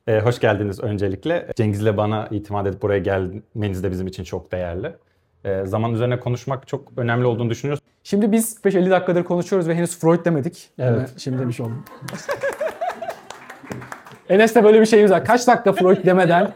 Hoş geldiniz öncelikle. Cengiz'le bana itimat edip buraya gelmeniz de bizim için çok değerli. Zaman üzerine konuşmak çok önemli olduğunu düşünüyoruz. Şimdi biz 50 dakikadır konuşuyoruz ve henüz Freud demedik. Evet. Yani şimdi demiş oldum. Enes'te böyle bir şeyimiz var. Kaç dakika Freud demeden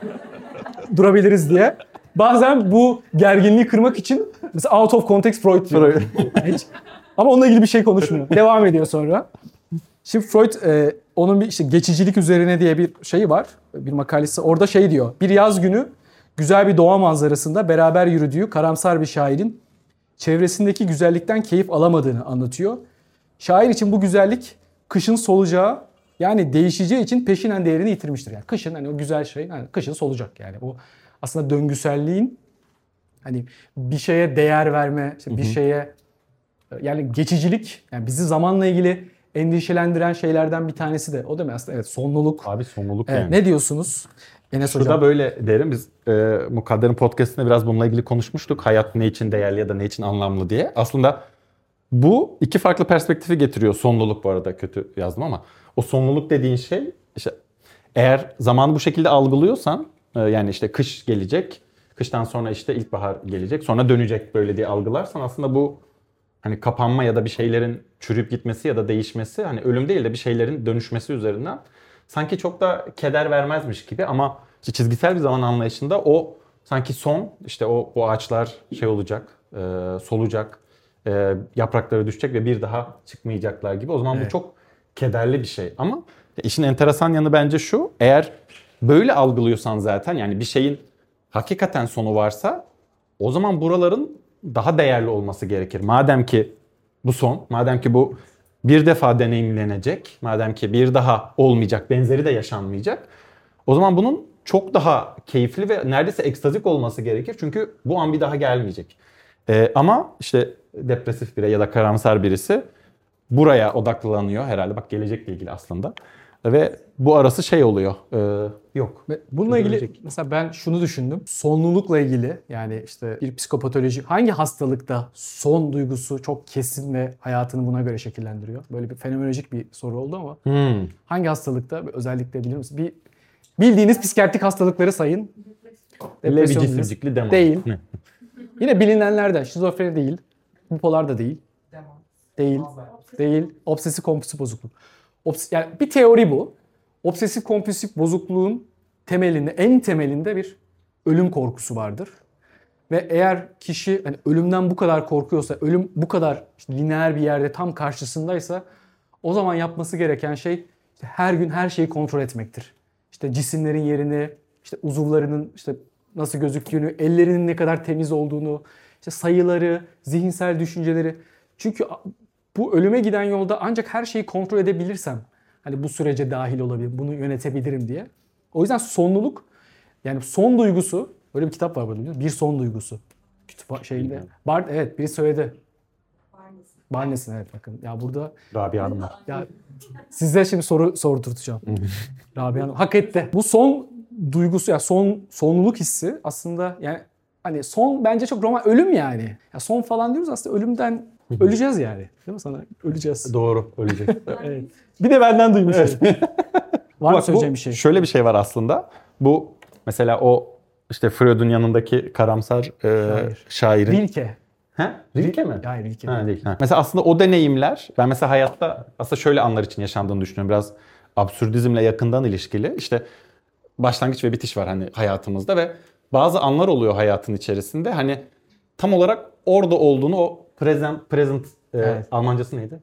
durabiliriz diye. Bazen bu gerginliği kırmak için mesela out of context Freud diyor. Hiç. Ama onunla ilgili bir şey konuşmuyor. Devam ediyor sonra. Şimdi Freud onun bir işte geçicilik üzerine diye bir şeyi var. Bir makalesi. Orada şey diyor. Bir yaz günü güzel bir doğa manzarasında beraber yürüdüğü karamsar bir şairin çevresindeki güzellikten keyif alamadığını anlatıyor. Şair için bu güzellik kışın solacağı, yani değişeceği için peşinen değerini yitirmiştir. Yani kışın hani o güzel şey, hani kışın solacak yani. O aslında döngüselliğin hani bir şeye değer verme, işte bir şeye yani geçicilik, yani bizi zamanla ilgili endişelendiren şeylerden bir tanesi de o değil mi aslında? Evet, sonluluk. Abi sonluluk Evet, yani. ne diyorsunuz Enes Hocam? Şurada böyle derim, biz Mukadder'in podcast'inde biraz bununla ilgili konuşmuştuk. Hayat ne için değerli ya da ne için anlamlı diye. Aslında bu iki farklı perspektifi getiriyor. Sonluluk, bu arada kötü yazdım ama. O sonluluk dediğin şey, işte eğer zamanı bu şekilde algılıyorsan, yani işte kış gelecek, kıştan sonra işte ilkbahar gelecek, sonra dönecek böyle diye algılarsan, aslında bu hani kapanma ya da bir şeylerin çürüyüp gitmesi ya da değişmesi, hani ölüm değil de bir şeylerin dönüşmesi üzerinden sanki çok da keder vermezmiş gibi, ama işte çizgisel bir zaman anlayışında o sanki son, işte o ağaçlar şey olacak, solacak, yaprakları düşecek ve bir daha çıkmayacaklar gibi. O zaman bu çok kederli bir şey. Ama işin enteresan yanı bence şu: eğer böyle algılıyorsan zaten, yani bir şeyin hakikaten sonu varsa, o zaman buraların daha değerli olması gerekir. Madem ki bu son, madem ki bu bir defa deneyimlenecek, madem ki bir daha olmayacak, benzeri de yaşanmayacak, o zaman bunun çok daha keyifli ve neredeyse ekstazik olması gerekir. Çünkü bu an bir daha gelmeyecek. Ama işte depresif biri ya da karamsar birisi buraya odaklanıyor herhalde. Bak, gelecekle ilgili aslında. Ve bu arası şey oluyor. Yok. Ve bununla ilgili mesela ben şunu düşündüm. Sonlulukla ilgili, yani işte bir psikopatoloji hangi hastalıkta son duygusu çok kesin ve hayatını buna göre şekillendiriyor? Böyle bir fenomenolojik bir soru oldu ama hangi hastalıkta özellikle bilir misiniz? Bir bildiğiniz psikiyatrik hastalıkları sayın. Levi Depresyon cisimcikli demans. değil. Yine bilinenlerden şizofreni değil. Bipolar da değil. Değil. Değil. Obsesif kompulsif bozukluk. Yani bir teori bu. Obsesif kompulsif bozukluğun temelinde, en temelinde bir ölüm korkusu vardır. Ve eğer kişi hani ölümden bu kadar korkuyorsa, ölüm bu kadar işte lineer bir yerde tam karşısındaysa, o zaman yapması gereken şey işte her gün her şeyi kontrol etmektir. İşte cisimlerin yerini, işte uzuvlarının işte nasıl gözüktüğünü, ellerinin ne kadar temiz olduğunu, işte sayıları, zihinsel düşünceleri. Çünkü bu ölüme giden yolda ancak her şeyi kontrol edebilirsem hani bu sürece dahil olabilirim, bunu yönetebilirim diye. O yüzden sonluluk, yani son duygusu, böyle bir kitap var burada, biliyor musun? Bir son duygusu. Şeyinde. Evet, biri söyledi. Barnes'in, evet, bakın. Ya burada Rabia Hanım var. ya size şimdi soru sordurtacağım. Rabia Hanım hak etti. Bu son duygusu, ya sonluluk hissi aslında, yani hani son bence çok roman, ölüm yani. Ya son falan diyoruz, aslında ölümden öleceğiz yani. Değil mi sana? Öleceğiz. Doğru, ölecek. Evet. Bir de benden duymuş. Var mı Bak, söyleyeceğim bir şey? Şöyle bir şey var aslında. Bu mesela o işte Freud'un yanındaki karamsar şairin. Rilke. He? Rilke mi? Hayır, Rilke. Ha, değil. Ha. Mesela aslında o deneyimler, ben mesela hayatta aslında şöyle anlar için yaşandığını düşünüyorum. Biraz absürdizmle yakından ilişkili. İşte başlangıç ve bitiş var hani hayatımızda ve bazı anlar oluyor hayatın içerisinde. Hani tam olarak orada olduğunu, o present Evet. Almancası neydi?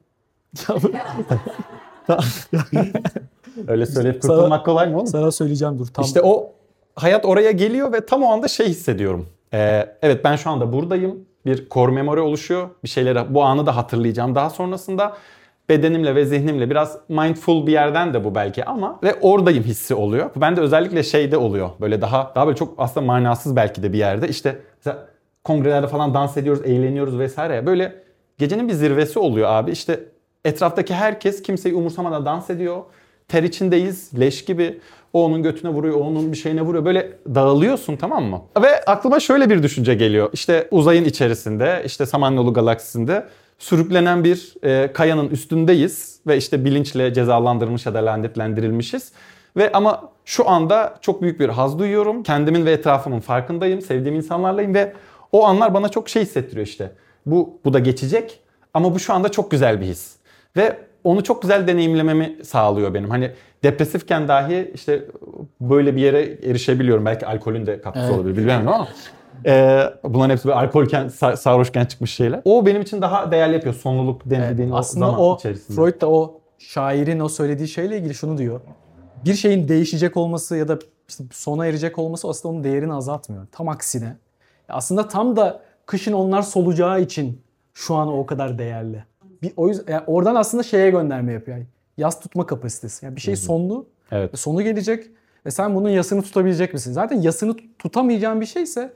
Öyle söyleyip kurtulmak kolay mı oğlum? Sana söyleyeceğim, dur. Tam. İşte o hayat oraya geliyor ve tam o anda şey hissediyorum. Evet, ben şu anda buradayım. Bir core memory oluşuyor. Bir şeyleri, bu anı da hatırlayacağım. Daha sonrasında bedenimle ve zihnimle, biraz mindful bir yerden de bu belki, ama ve oradayım hissi oluyor. Bu bende özellikle şeyde oluyor. Böyle daha böyle çok aslında manasız belki de bir yerde. İşte mesela kongrelerde falan dans ediyoruz, eğleniyoruz vesaire. Böyle gecenin bir zirvesi oluyor abi. İşte etraftaki herkes kimseyi umursamadan dans ediyor. Ter içindeyiz, leş gibi. O onun götüne vuruyor, o onun bir şeyine vuruyor. Böyle dağılıyorsun, tamam mı? Ve aklıma şöyle bir düşünce geliyor. İşte uzayın içerisinde, işte Samanyolu galaksisinde sürüklenen bir kayanın üstündeyiz. Ve işte bilinçle cezalandırılmış ya da lanetlendirilmişiz. Ve ama şu anda çok büyük bir haz duyuyorum. Kendimin ve etrafımın farkındayım. Sevdiğim insanlarlayım ve o anlar bana çok şey hissettiriyor işte. Bu da geçecek ama bu şu anda çok güzel bir his. Ve onu çok güzel deneyimlememi sağlıyor benim. Hani depresifken dahi işte böyle bir yere erişebiliyorum. Belki alkolün de katkısı olabilir bilmiyorum ama. Bunların hepsi böyle alkolken, sarhoşken çıkmış şeyler. O benim için daha değerli yapıyor sonluluk denildiğin o aslında zaman o içerisinde. Freud da o şairin o söylediği şeyle ilgili şunu diyor. Bir şeyin değişecek olması ya da işte sona erecek olması aslında onun değerini azaltmıyor. Tam aksine. Aslında tam da kışın onlar solacağı için şu an o kadar değerli. O yüzden yani oradan aslında şeye gönderme yapıyor. Yani yas tutma kapasitesi. Yani bir şey sonlu, Evet. sonu gelecek ve sen bunun yasını tutabilecek misin? Zaten yasını tutamayacağın bir şeyse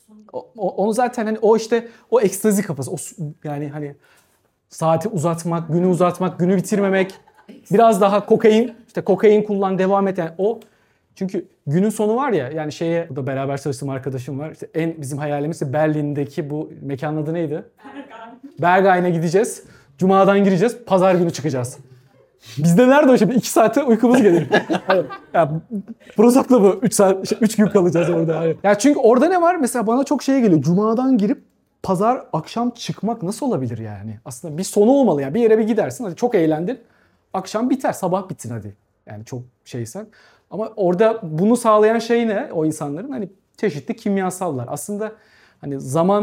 onu zaten hani o işte o ekstazi kafası. Yani hani saati uzatmak, günü uzatmak, günü bitirmemek. Biraz daha kokain kullan, devam et. Yani o çünkü günün sonu var ya yani burada beraber çalıştığım arkadaşım var. İşte bizim hayalimiz de Berlin'deki bu mekanın adı neydi? Berghain'e gideceğiz. Cuma'dan gireceğiz. Pazar günü çıkacağız. Bizde nerede o şimdi? 2 saate uykumuz gelir. Ya, Prozac'la bu 3 saat 3 gün kalacağız orada. Ya çünkü orada ne var? Mesela bana çok şey geliyor. Cuma'dan girip pazar akşam çıkmak nasıl olabilir yani? Aslında bir sonu olmalı yani. Bir yere bir gidersin. Hadi çok eğlendin. Akşam biter, sabah bitsin hadi. Yani çok şeysen. Ama orada bunu sağlayan şey ne? O insanların hani çeşitli kimyasallar. Aslında hani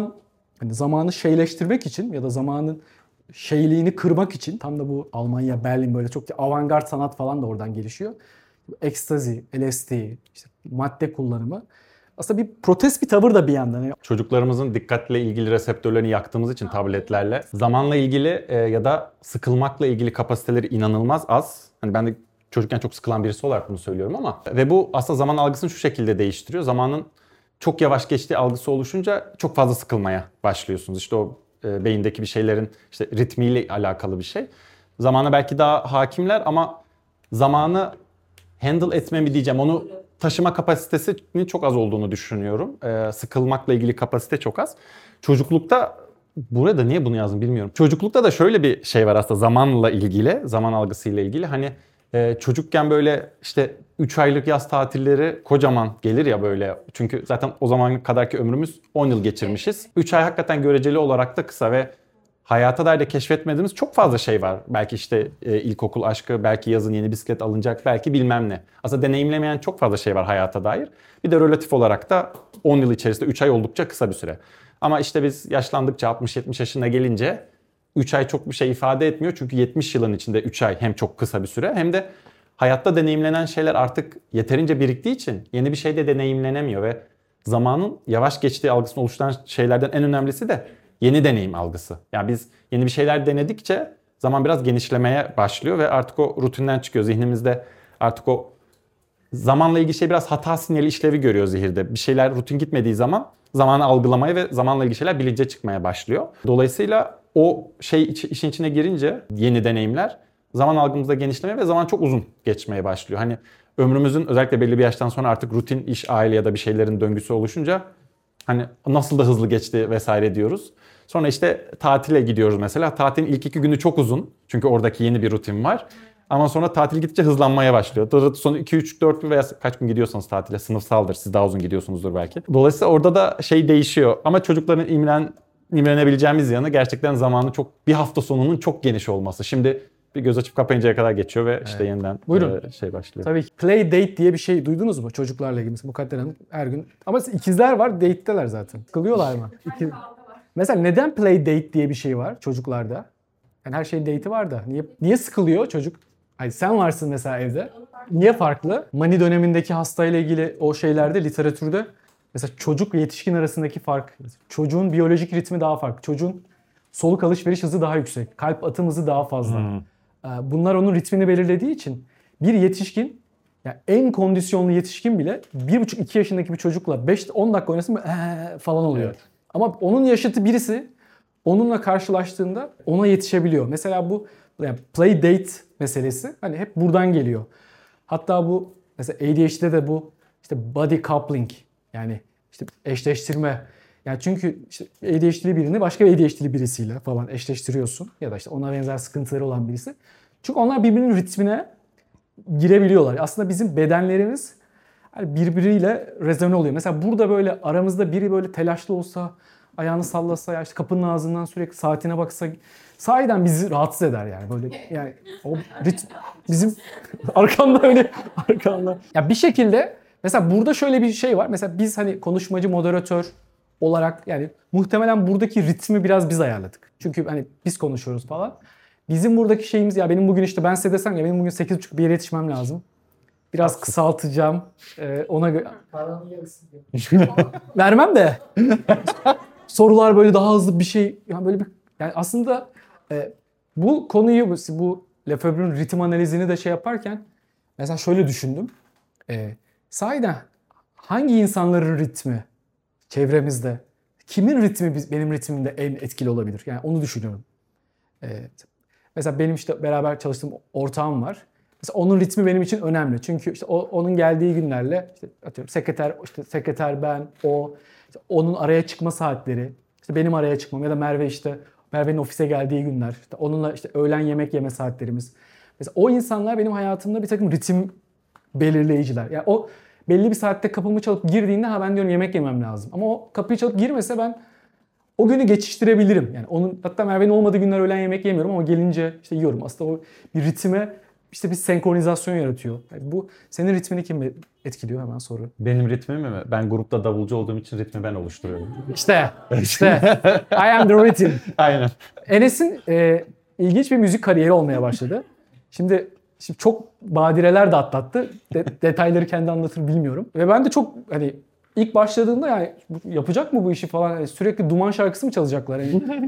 zamanı şeyleştirmek için ya da zamanın şeyliğini kırmak için tam da bu Almanya, Berlin böyle çok avantgard sanat falan da oradan gelişiyor. Ekstazi, LSD, işte madde kullanımı. Aslında bir protest bir tavır da bir yandan. Yani Çocuklarımızın dikkatle ilgili reseptörlerini yaktığımız için tabletlerle zamanla ilgili ya da sıkılmakla ilgili kapasiteleri inanılmaz az. Hani ben de çocukken çok sıkılan birisi olarak bunu söylüyorum ama ve bu aslında zaman algısını şu şekilde değiştiriyor. Zamanın çok yavaş geçtiği algısı oluşunca çok fazla sıkılmaya başlıyorsunuz. İşte o beyindeki bir şeylerin işte ritmiyle alakalı bir şey. Zamana belki daha hakimler ama zamanı handle etme mi diyeceğim, onu taşıma kapasitesinin çok az olduğunu düşünüyorum. Sıkılmakla ilgili kapasite çok az. Çocuklukta, burada niye bunu yazdım bilmiyorum. Çocuklukta da şöyle bir şey var aslında zamanla ilgili, zaman algısıyla ilgili. Hani çocukken böyle işte 3 aylık yaz tatilleri kocaman gelir ya böyle. Çünkü zaten o zaman kadarki ömrümüz 10 yıl geçirmişiz. 3 ay hakikaten göreceli olarak da kısa ve hayata dair de keşfetmediğimiz çok fazla şey var. Belki işte ilkokul aşkı, belki yazın yeni bisiklet alınacak, belki bilmem ne. Aslında deneyimlemeyen çok fazla şey var hayata dair. Bir de relatif olarak da 10 yıl içerisinde 3 ay oldukça kısa bir süre. Ama işte biz yaşlandıkça 60-70 yaşına gelince 3 ay çok bir şey ifade etmiyor. Çünkü 70 yılın içinde 3 ay hem çok kısa bir süre hem de hayatta deneyimlenen şeyler artık yeterince biriktiği için yeni bir şey de deneyimlenemiyor ve zamanın yavaş geçtiği algısını oluşturan şeylerden en önemlisi de yeni deneyim algısı. Yani biz yeni bir şeyler denedikçe zaman biraz genişlemeye başlıyor ve artık o rutinden çıkıyor. Zihnimizde artık o zamanla ilgili şey biraz hata sinyali işlevi görüyor zihirde. Bir şeyler rutin gitmediği zaman zamanı algılamaya ve zamanla ilgili şeyler bilince çıkmaya başlıyor. Dolayısıyla o şey işin içine girince yeni deneyimler zaman algımızda genişlemeye ve zaman çok uzun geçmeye başlıyor. Hani ömrümüzün özellikle belli bir yaştan sonra artık rutin iş, aile ya da bir şeylerin döngüsü oluşunca hani nasıl da hızlı geçti vesaire diyoruz. Sonra işte tatile gidiyoruz mesela. Tatilin ilk 2 günü çok uzun. Çünkü oradaki yeni bir rutin var. Ama sonra tatil gidince hızlanmaya başlıyor. Son 2, 3, 4 gün veya kaç gün gidiyorsanız tatile sınıfsaldır. Siz daha uzun gidiyorsunuzdur belki. Dolayısıyla orada da şey değişiyor. Ama çocukların imrenebileceğimiz yanı gerçekten zamanı çok, bir hafta sonunun çok geniş olması. Şimdi bir göz açıp kapayıncaya kadar geçiyor ve işte yeniden şey başlıyor. Tabii ki play date diye bir şey duydunuz mu çocuklarla ilgili? Mukadder Hanım her gün. Ama ikizler var, date'teler zaten. Sıkılıyorlar mı? Mesela neden play date diye bir şey var çocuklarda? Yani her şeyin date'i var da. Niye sıkılıyor çocuk? Hani sen varsın mesela evde. Niye farklı? Mani dönemindeki hastayla ilgili o şeylerde, literatürde mesela çocuk ve yetişkin arasındaki fark. Çocuğun biyolojik ritmi daha farklı. Çocuğun soluk alışveriş hızı daha yüksek. Kalp atım hızı daha fazla. Bunlar onun ritmini belirlediği için bir yetişkin, yani en kondisyonlu yetişkin bile 1,5-2 yaşındaki bir çocukla 5-10 dakika oynasın falan oluyor. Evet. Ama onun yaşıtı birisi onunla karşılaştığında ona yetişebiliyor. Mesela bu yani play date meselesi hani hep buradan geliyor. Hatta bu mesela ADHD'de de bu işte body coupling, yani işte eşleştirme. Yani çünkü işte ADHD'li birini başka bir ADHD'li birisiyle falan eşleştiriyorsun ya da işte ona benzer sıkıntıları olan birisi. Çünkü onlar birbirinin ritmine girebiliyorlar. Aslında bizim bedenlerimiz hani birbiriyle rezone oluyor. Mesela burada böyle aramızda biri böyle telaşlı olsa, ayağını sallasa, ya işte kapının ağzından sürekli saatine baksa sahiden bizi rahatsız eder yani. Böyle yani o bizim arkamda öyle arkamda. Ya bir şekilde mesela burada şöyle bir şey var. Mesela biz hani konuşmacı, moderatör olarak yani muhtemelen buradaki ritmi biraz biz ayarladık. Çünkü hani biz konuşuyoruz falan. Bizim buradaki şeyimiz ya benim bugün işte ben size desem ya benim bugün 8.30 bir yere yetişmem lazım. Biraz kısaltacağım. Ona göre... Paranın yarısı diyor. Vermem de. Sorular böyle daha hızlı bir şey. Yani böyle bir yani aslında bu konuyu bu Lefebvre'ün ritim analizini de şey yaparken mesela şöyle düşündüm. Sahiden hangi insanların ritmi çevremizde kimin ritmi benim ritmimde en etkili olabilir? Yani onu düşünüyorum. Mesela benim işte beraber çalıştığım ortağım var. Mesela onun ritmi benim için önemli. Çünkü işte onun geldiği günlerle işte atıyorum sekreter ben, işte onun araya çıkma saatleri, işte benim araya çıkmam ya da Merve'nin ofise geldiği günler, işte onunla işte öğlen yemek yeme saatlerimiz. Mesela o insanlar benim hayatımda bir takım ritim belirleyiciler. Yani o belli bir saatte kapımı çalıp girdiğinde ben diyorum yemek yemem lazım. Ama o kapıyı çalıp girmese ben o günü geçiştirebilirim. Yani hatta Merve'nin olmadığı günler öğlen yemek yemiyorum ama gelince işte yiyorum. Aslında o bir ritme işte bir senkronizasyon yaratıyor. Yani bu senin ritmini kim etkiliyor hemen soru. Benim ritmimi mi? Ben grupta davulcu olduğum için ritmi ben oluşturuyorum. İşte I am the rhythm. Aynen. Enes'in ilginç bir müzik kariyeri olmaya başladı. Şimdi çok badireler de atlattı. Detayları kendi anlatır bilmiyorum. Ve ben de çok hani ilk başladığında yani yapacak mı bu işi falan yani sürekli Duman şarkısı mı çalacaklar? Yani,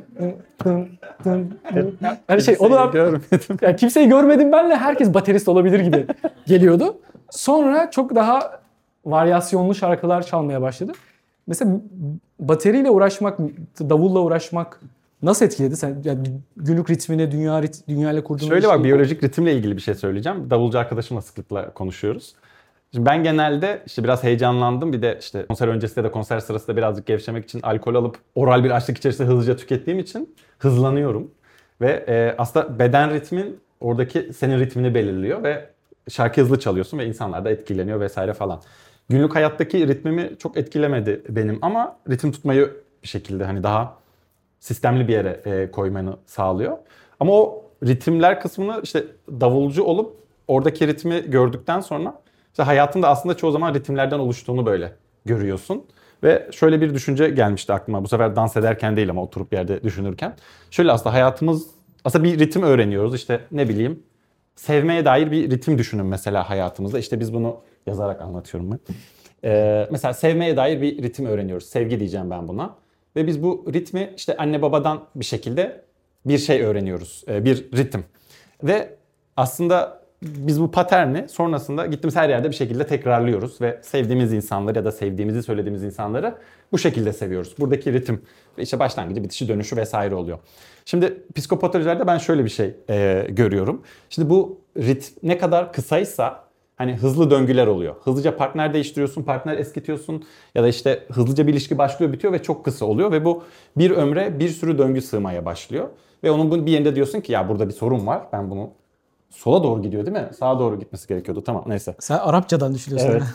yani şey o da yani kimseyi görmedim benle herkes baterist olabilir gibi geliyordu. Sonra çok daha varyasyonlu şarkılar çalmaya başladı. Mesela bateriyle uğraşmak, davulla uğraşmak nasıl etkiledi? Sen yani günlük ritmine, dünyayla kurduğun Şöyle bak biyolojik ritimle ilgili bir şey söyleyeceğim. Davulcu arkadaşımla sıklıkla konuşuyoruz. Şimdi ben genelde işte biraz heyecanlandım. Bir de işte konser öncesinde de konser sırasında birazcık gevşemek için alkol alıp oral bir açlık içerisinde hızlıca tükettiğim için hızlanıyorum. Ve aslında beden ritmin oradaki senin ritmini belirliyor ve şarkı hızlı çalıyorsun ve insanlar da etkileniyor vesaire falan. Günlük hayattaki ritmimi çok etkilemedi benim ama ritim tutmayı bir şekilde hani daha sistemli bir yere koymanı sağlıyor. Ama o ritimler kısmını işte davulcu olup oradaki ritmi gördükten sonra işte hayatında aslında çoğu zaman ritimlerden oluştuğunu böyle görüyorsun. Ve şöyle bir düşünce gelmişti aklıma. Bu sefer dans ederken değil ama oturup bir yerde düşünürken. Şöyle aslında hayatımız aslında bir ritim öğreniyoruz. İşte ne bileyim sevmeye dair bir ritim düşünün mesela hayatımızda. İşte biz bunu yazarak anlatıyorum ben. Mesela sevmeye dair bir ritim öğreniyoruz. Sevgi diyeceğim ben buna. Ve biz bu ritmi işte anne babadan bir şekilde bir şey öğreniyoruz. Bir ritim. Ve aslında biz bu paterni sonrasında gittiğimiz her yerde bir şekilde tekrarlıyoruz. Ve sevdiğimiz insanları ya da sevdiğimizi söylediğimiz insanları bu şekilde seviyoruz. Buradaki ritim ve işte başlangıcı, bitişi, dönüşü vesaire oluyor. Şimdi psikopatolojilerde ben şöyle bir şey görüyorum. Şimdi bu ritim ne kadar kısaysa hani hızlı döngüler oluyor. Hızlıca partner değiştiriyorsun, partner eskitiyorsun ya da işte hızlıca bir ilişki başlıyor, bitiyor ve çok kısa oluyor ve bu bir ömre bir sürü döngü sığmaya başlıyor. Ve onun bir yerinde diyorsun ki ya burada bir sorun var. Ben bunu sola doğru gidiyor değil mi? Sağa doğru gitmesi gerekiyordu. Tamam neyse. Sen Arapçadan düşünüyorsun. Evet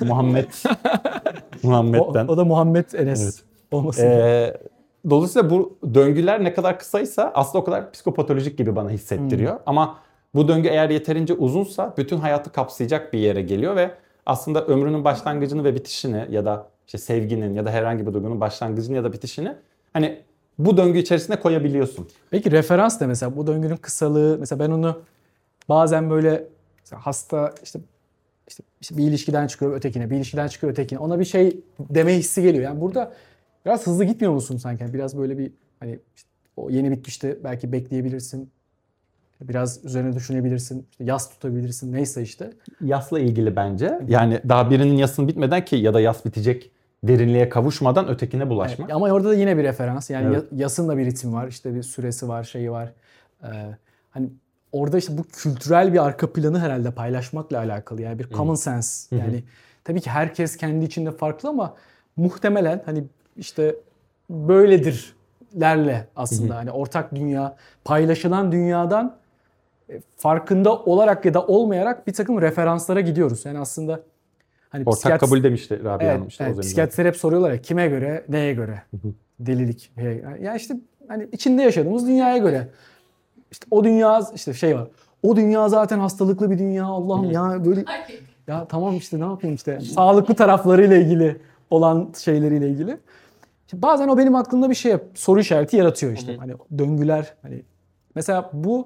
Muhammed'den. O da Muhammed Enes Evet. olmasın. Dolayısıyla bu döngüler ne kadar kısaysa aslında o kadar psikopatolojik gibi bana hissettiriyor. Ama bu döngü eğer yeterince uzunsa bütün hayatı kapsayacak bir yere geliyor ve aslında ömrünün başlangıcını ve bitişini ya da işte sevginin ya da herhangi bir duygunun başlangıcını ya da bitişini hani bu döngü içerisine koyabiliyorsun. Peki referans ne mesela bu döngünün kısalığı mesela ben onu bazen böyle hasta işte bir ilişkiden çıkıyor ötekine, bir ilişkiden çıkıyor ötekine. Ona bir şey deme hissi geliyor. Yani burada biraz hızlı gitmiyor musun sanki? Biraz böyle bir hani işte o yeni bitmişti belki bekleyebilirsin. Biraz üzerine düşünebilirsin. İşte yas tutabilirsin. Neyse işte. Yasla ilgili bence. Yani daha birinin yasın bitmeden ki ya da yas bitecek derinliğe kavuşmadan ötekine bulaşmak. Evet, ama orada da yine bir referans. Yani Evet. yasın da bir ritmi var. İşte bir süresi var, şeyi var. Hani orada işte bu kültürel bir arka planı herhalde paylaşmakla alakalı. Yani bir common sense. Yani tabii ki herkes kendi içinde farklı ama muhtemelen hani işte böyledirlerle aslında hani ortak dünya, paylaşılan dünyadan farkında olarak ya da olmayarak bir takım referanslara gidiyoruz. Yani aslında hani Ortak kabul demişti Rabia evet, Hanım işte evet, o zaman. psikiyatristler hep soruyorlar ya kime göre, neye göre? Delilik. Ya işte hani içinde yaşadığımız dünyaya göre. İşte o dünya işte şey var. O dünya zaten hastalıklı bir dünya. Allah'ım ya böyle ya tamam işte ne yapayım işte sağlıklı taraflarıyla ilgili olan şeyleriyle ilgili. Şimdi bazen o benim aklımda bir şey soru işareti yaratıyor işte. Hani döngüler hani mesela bu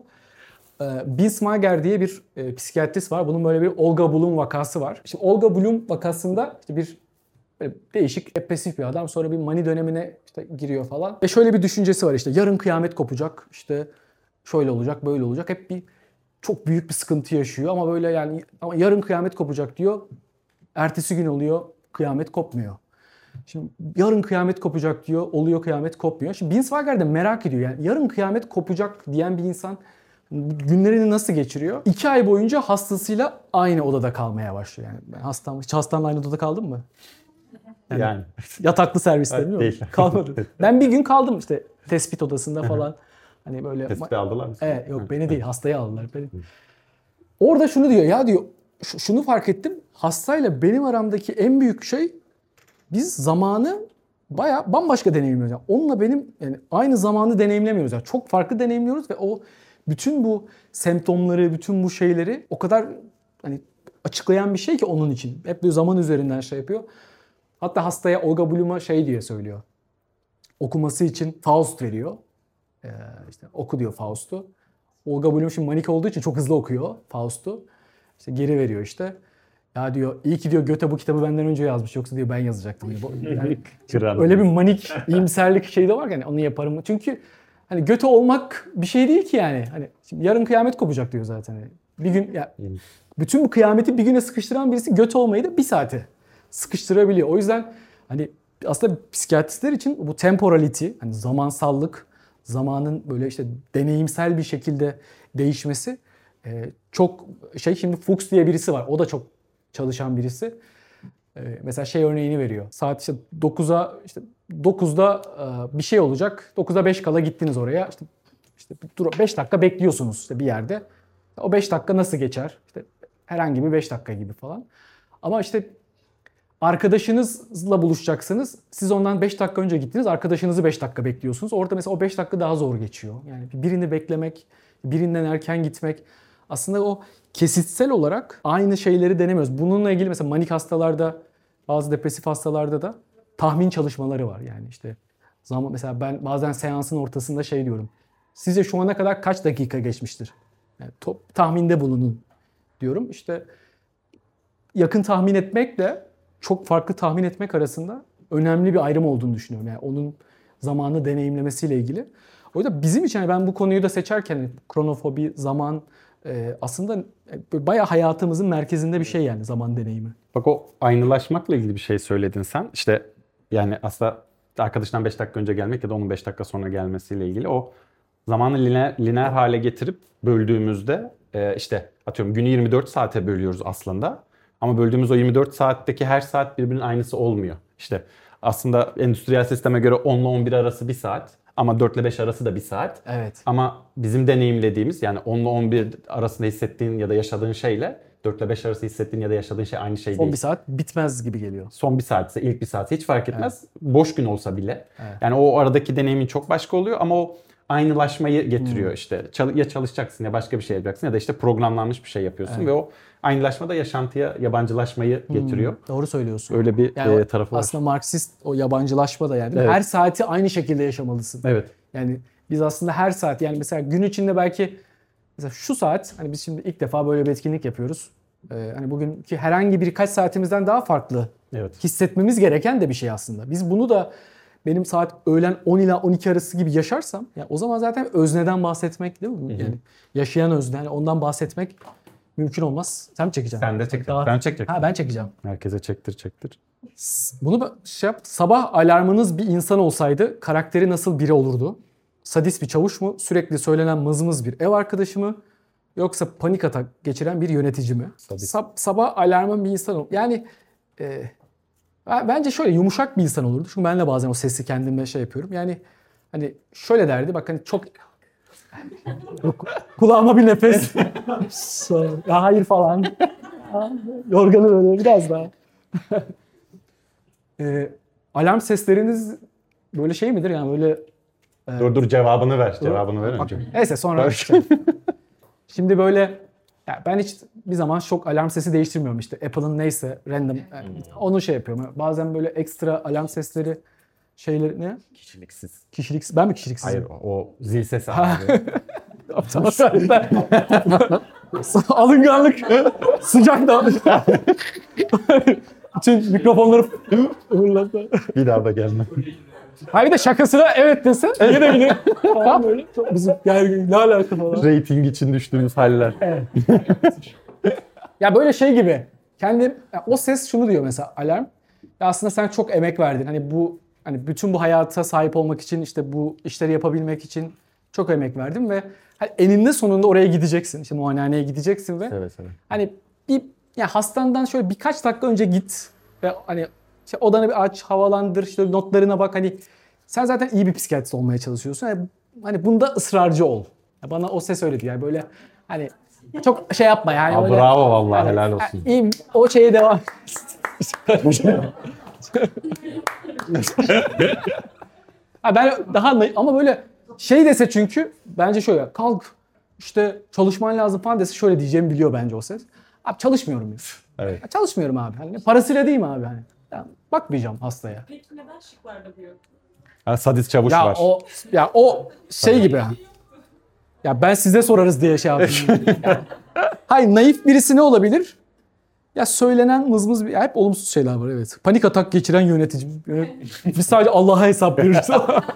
Binswanger diye bir psikiyatrist var. Bunun böyle bir Olga Bloom vakası var. Şimdi Olga Bloom vakasında işte bir böyle değişik, depresif bir adam. Sonra bir mani dönemine işte giriyor falan. Ve şöyle bir düşüncesi var işte yarın kıyamet kopacak. İşte şöyle olacak, böyle olacak. Hep bir çok büyük bir sıkıntı yaşıyor ama böyle yani ama yarın kıyamet kopacak diyor. Ertesi gün oluyor, kıyamet kopmuyor. Şimdi yarın kıyamet kopacak diyor, oluyor kıyamet kopmuyor. Şimdi Binswanger de merak ediyor yani yarın kıyamet kopacak diyen bir insan günlerini nasıl geçiriyor? 2 ay boyunca hastasıyla aynı odada kalmaya başlıyor. Yani ben hiç hastanla aynı odada kaldın mı? Yani. Yataklı serviste Evet, değil mi? değil. Kalmadım. Ben bir gün kaldım işte tespit odasında falan. Hani böyle Tespih aldılar mı? evet, yok beni değil hastayı aldılar. Orada şunu diyor ya diyor şunu fark ettim. Hastayla benim aramdaki en büyük şey biz zamanı bayağı bambaşka deneyimliyoruz. Yani onunla benim yani aynı zamanı deneyimlemiyoruz. Yani çok farklı deneyimliyoruz ve o bütün bu semptomları, bütün bu şeyleri o kadar hani açıklayan bir şey ki onun için. Hep bir zaman üzerinden şey yapıyor. Hatta hastaya Olga Bloom'a şey diye söylüyor. Okuması için Faust veriyor. İşte oku diyor Faust'u. Olga Bloom şimdi manik olduğu için çok hızlı okuyor Faust'u. İşte geri veriyor işte. Ya diyor iyi ki diyor Goethe bu kitabı benden önce yazmış. Yoksa diyor ben yazacaktım. Yani Kral. öyle bir manik iyimserlik şeyi de var ki hani onu yaparım. Çünkü hani Goethe olmak bir şey değil ki yani. Hani şimdi yarın kıyamet kopacak diyor zaten. Bir gün ya bütün bu kıyameti bir güne sıkıştıran birisi Goethe olmayı da bir saate sıkıştırabiliyor. O yüzden hani aslında psikiyatristler için bu temporality, hani zamansallık, zamanın böyle işte deneyimsel bir şekilde değişmesi çok şey. Şimdi Fuchs diye birisi var. O da çok çalışan birisi. Mesela şey örneğini veriyor. Saat işte 9'a işte 9'da bir şey olacak. 9'a 5 kala gittiniz oraya. İşte 5 dakika bekliyorsunuz işte bir yerde. O 5 dakika nasıl geçer? İşte herhangi bir 5 dakika gibi falan. Ama işte arkadaşınızla buluşacaksınız. Siz ondan 5 dakika önce gittiniz. Arkadaşınızı 5 dakika bekliyorsunuz. Orada mesela o 5 dakika daha zor geçiyor. Yani birini beklemek, birinden erken gitmek. Aslında o kesitsel olarak aynı şeyleri denemiyoruz. Bununla ilgili mesela manik hastalarda, bazı depresif hastalarda da tahmin çalışmaları var. Yani işte zaman mesela ben bazen seansın ortasında şey diyorum. Sizce şu ana kadar kaç dakika geçmiştir? Yani tahminde bulunun diyorum. İşte yakın tahmin etmekle çok farklı tahmin etmek arasında önemli bir ayrım olduğunu düşünüyorum. Yani onun zamanı deneyimlemesiyle ilgili. O yüzden bizim için yani ben bu konuyu da seçerken kronofobi, zaman aslında bayağı hayatımızın merkezinde bir şey yani zaman deneyimi. Bak o aynılaşmakla ilgili bir şey söyledin sen. İşte yani aslında arkadaşından 5 dakika önce gelmek ya da onun 5 dakika sonra gelmesiyle ilgili o zamanı lineer hale getirip böldüğümüzde işte atıyorum günü 24 saate bölüyoruz aslında. Ama böldüğümüz o 24 saatteki her saat birbirinin aynısı olmuyor. İşte aslında endüstriyel sisteme göre 10 ile 11 arası 1 saat ama 4 ile 5 arası da 1 saat. Evet. Ama bizim deneyimlediğimiz yani 10 ile 11 arasında hissettiğin ya da yaşadığın şeyle 4 ile 5 arası hissettiğin ya da yaşadığın şey aynı şey Son değil. bir saat bitmez gibi geliyor. Son bir saatse, ilk bir saatse hiç fark etmez. Boş gün olsa bile. Evet. Yani o aradaki deneyimin çok başka oluyor ama o aynılaşmayı getiriyor işte. Ya çalışacaksın ya başka bir şey yapacaksın ya da işte programlanmış bir şey yapıyorsun ve o aynılaşma da yaşantıya yabancılaşmayı getiriyor. Doğru söylüyorsun. Öyle bir Yani tarafı var. aslında Marksist o yabancılaşma da yani. Evet. Her saati aynı şekilde yaşamalısın. Evet. Yani biz aslında her saat yani mesela gün içinde belki mesela şu saat hani biz şimdi ilk defa böyle bir etkinlik yapıyoruz. Hani bugünkü herhangi birkaç saatimizden daha farklı Evet. hissetmemiz gereken de bir şey aslında. Biz bunu da benim saat öğlen 10 ila 12 arası gibi yaşarsam yani o zaman zaten özneden bahsetmek değil mi? Yani yaşayan özne yani ondan bahsetmek mümkün olmaz. Sen mi çekeceksin? Sen de çek. Daha- Ben çekecek. Ha ben çekeceğim. Herkese çektir. Bunu şey yap. Sabah alarmınız bir insan olsaydı karakteri nasıl biri olurdu? Sadist bir çavuş mu? Sürekli söylenen mızmız bir ev arkadaşı mı? Yoksa panik atak geçiren bir yönetici mi? Sadist. Sabah alarmın bir insan ol. Yani bence şöyle yumuşak bir insan olurdu. Çünkü ben de bazen o sesi kendime şey yapıyorum. Yani hani şöyle derdi. Bak hani çok Kulağıma bir nefes. Ya hayır falan. Yorganı böyle biraz daha. Alarm sesleriniz böyle şey midir yani böyle... Dur cevabını ver. Cevabını ver önce. Neyse sonra. Şimdi böyle ya ben hiç bir zaman şok alarm sesi değiştirmiyorum işte. Apple'ın neyse random onu şey yapıyorum. Bazen böyle ekstra alarm sesleri şeyleri ne? Kişiliksiz. Kişiliksiz. Ben mi kişiliksizim? Hayır o zil sesi abi. Alınganlık. Sıcak da. Bütün mikrofonları fırlattı. Bir daha da gelme. Hayır bir de şakasına evet dese yine falan böyle. Çok bizim yani ne alaka falan. Rating için düştüğümüz haller. Evet. Ya böyle şey gibi. Kendim o ses şunu diyor mesela alarm. Ya aslında sen çok emek verdin. Hani bütün bu hayata sahip olmak için işte bu işleri yapabilmek için çok emek verdin ve hani eninde sonunda oraya gideceksin. İşte muayenehaneye gideceksin ve Evet. hani ya hastandan şöyle birkaç dakika önce git ve hani işte odanı bir aç, havalandır, işte notlarına bak hani sen zaten iyi bir psikiyatrist olmaya çalışıyorsun. Hani bunda ısrarcı ol. Ya bana o ses öyle diyor. Yani böyle hani çok şey yapma yani. Aa, öyle, bravo vallahi hani, helal olsun. İyi, o şeye devam. Ben daha ama böyle şey dese çünkü bence şöyle kalk işte çalışman lazım falan dese şöyle diyeceğimi biliyor bence o ses. Abi çalışmıyorum diyor. Evet. Ya çalışmıyorum abi. Hani parasıyla değil mi abi hani? Ya bakmayacağım hastaya. Peki neden şıklarda bu yok? Ha, sadist çavuş Ya var. o şey gibi. Ya ben size sorarız diye şey yaptım. Hayır naif birisi ne olabilir? Ya söylenen mızmız ya hep olumsuz şeyler var evet. Panik atak geçiren yönetici. Biz sadece Allah'a hesap veriyoruz.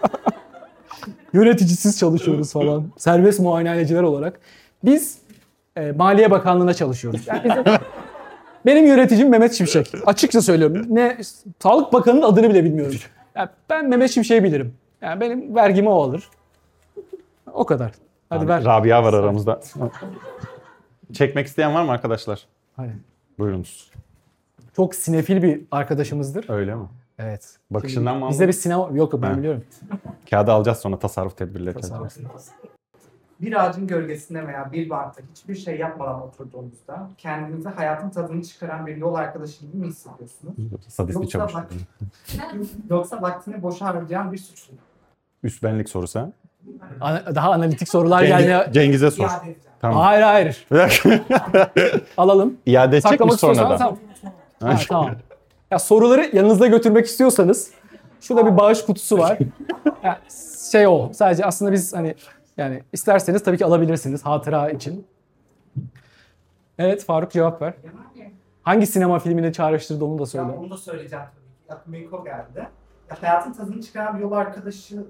Yöneticisiz çalışıyoruz falan. Serbest muayenehaneciler olarak. Biz Maliye Bakanlığı'na çalışıyoruz. Yani benim yöneticim Mehmet Şimşek. Açıkça söylüyorum. Sağlık Bakanı'nın adını bile bilmiyorum. Yani ben Mehmet Şimşek'i bilirim. Yani benim vergimi o alır. O kadar. Hadi Abi, ver. Rabia var aramızda. Çekmek isteyen var mı arkadaşlar? Hadi. Buyurunuz. Çok sinefil bir arkadaşımızdır. Öyle mi? Evet. Bakışından mı Bizde anladın? bir sinema... Yok ben Ha. biliyorum. Kağıdı alacağız sonra tasarruf tedbirleri. Tasarruf. Bir ağacın gölgesinde veya bir bankta hiçbir şey yapmadan oturduğunuzda kendinize hayatın tadını çıkaran bir yol arkadaşı gibi mi hissediyorsunuz? Sadist bir çavuş. Yoksa vaktini boşa harcayan bir suçlu mu? Üst benlik sorusu ha. Daha analitik sorular gelmeye... Cengiz'e sor. İade edeceğim. Tamam. Hayır. Bir dakika. Alalım. İade edecek mi Saklamak istiyorsan sonra da? tamam. Ha, tamam. Ya soruları yanınızda götürmek istiyorsanız şurada bir bağış kutusu var. Ya, şey o. Sadece aslında biz hani yani isterseniz tabii ki alabilirsiniz hatıra için. Evet Faruk cevap ver. Yani, Hangi sinema filmini çağrıştırdı onu da ya söyle. onu da söyleyeceğim tabii ki. Aklıma ilk o geldi. Ya, hayatın tadını çıkaran bir yol arkadaşı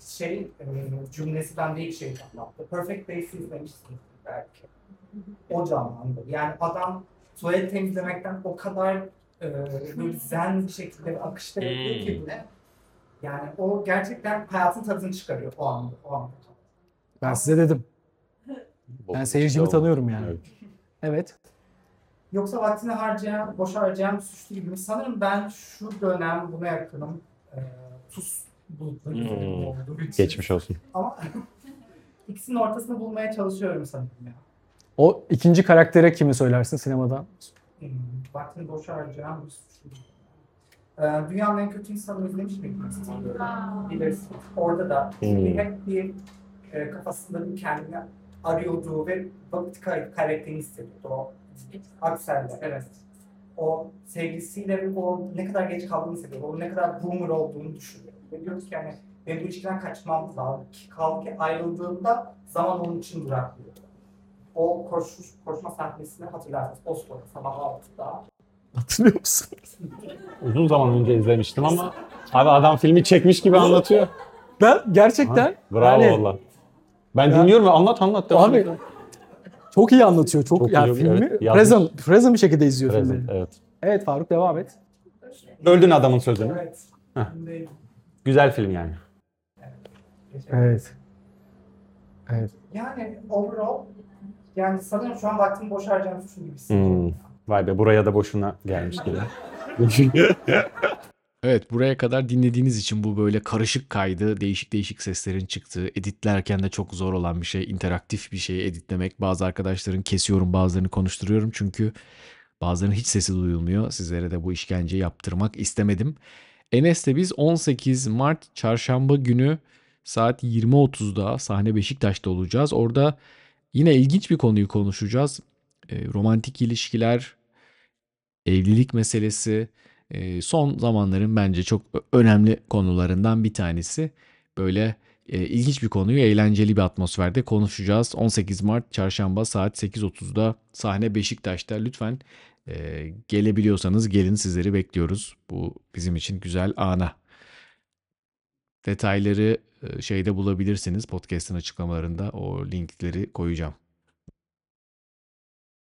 cümlesi bende ilk şey canlandı. Perfect Days'i izlemişsiniz belki. O canlandı. Yani adam tuvalet temizlemekten o kadar böyle zen bir şekilde bir akışta yapıyor ki bile. Yani o gerçekten hayatın tadını çıkarıyor o anda. Ben size dedim. Ben seyircimi tanıyorum yani. Evet. Evet. Yoksa vaktini boşa harcayan bir suçlu gibi mi? Sanırım ben şu dönem buna yakınım. Tuz bulutları üzerinde olduğu için. Geçmiş olsun. Ama ikisinin ortasını bulmaya çalışıyorum sanırım ya. O ikinci karaktere kimi söylersin sinemadan? Vaktini boşa harcayan bir suçlu. Dünyanın en kötü insanı izlemiş miydiniz? Bilirsin. Orada da hep bir kafasında bir kendini arıyordu ve vakit kaybettiğini hissediyordu. O Aksel'de, evet. O sevgilisiyle o ne kadar geç kaldığını hissediyor. O ne kadar boomer olduğunu düşünüyor. Ve diyoruz ki yani benim bu ilişkiden kaçmam lazım. Kaldı ki ayrıldığında zaman onun için duraklıyor. O koşma sahnesini hatırlarsınız. Oslo'da sabah 6'da. Hatırlıyor musun? Uzun zaman önce izlemiştim ama abi adam filmi çekmiş gibi anlatıyor. Ben gerçekten Bravo yani, valla. Ben Ya- dinliyorum ve anlat. devam Abi et. çok iyi anlatıyor. Çok yani iyi, filmi evet, yazmış. present bir şekilde izliyor Present, filmi. evet. Evet Faruk devam et. Öldün adamın sözünü. Evet. Heh. Şimdi- Güzel film yani. Evet. Evet. Yani overall yani sanırım şu an vaktimi boş harcayan suçlu gibi hissediyorum. Vay be buraya da boşuna gelmiş gibi. Evet, buraya kadar dinlediğiniz için bu böyle karışık kaydı, değişik değişik seslerin çıktığı, editlerken de çok zor olan bir şey, interaktif bir şeyi editlemek. Bazı arkadaşların kesiyorum, bazılarını konuşturuyorum çünkü bazılarının hiç sesi duyulmuyor. Sizlere de bu işkenceyi yaptırmak istemedim. Enes'le biz 18 Mart Çarşamba günü saat 20.30'da sahne Beşiktaş'ta olacağız. Orada yine ilginç bir konuyu konuşacağız. Romantik ilişkiler, evlilik meselesi son zamanların bence çok önemli konularından bir tanesi. Böyle ilginç bir konuyu eğlenceli bir atmosferde konuşacağız. 18 Mart Çarşamba saat 8.30'da sahne Beşiktaş'ta. Lütfen gelebiliyorsanız gelin, sizleri bekliyoruz. Bu bizim için güzel ana. Detayları şeyde bulabilirsiniz. Podcast'ın açıklamalarında o linkleri koyacağım.